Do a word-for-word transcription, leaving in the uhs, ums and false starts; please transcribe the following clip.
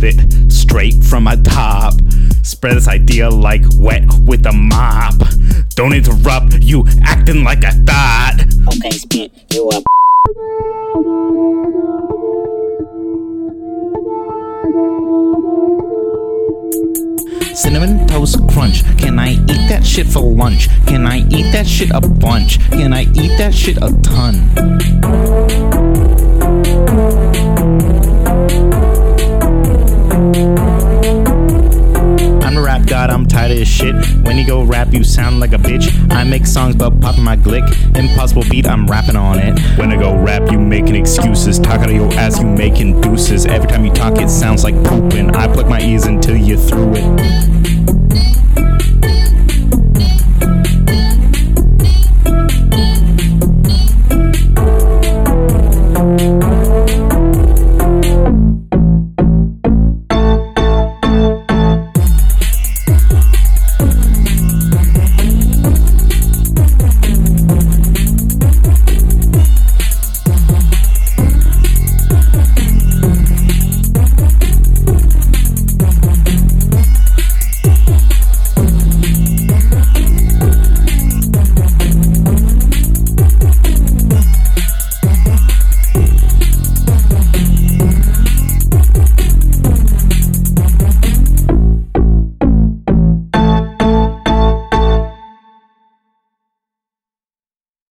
spit straight from my top. Spread this idea like wet with a mop. Don't interrupt, you acting like I thought. Okay, spit, you up. Cinnamon Toast Crunch. Can I eat that shit for lunch? Can I eat that shit a bunch? Can I eat that shit a ton? I'm the rap god, I'm tired of this shit. When you go rap, you sound like a bitch. I make songs but popping my glick. Impossible beat, I'm rapping on it. When I go rap, you making excuses. Talk out of your ass, you making deuces. Every time you talk, it sounds like pooping. I plug my ears until you're through it.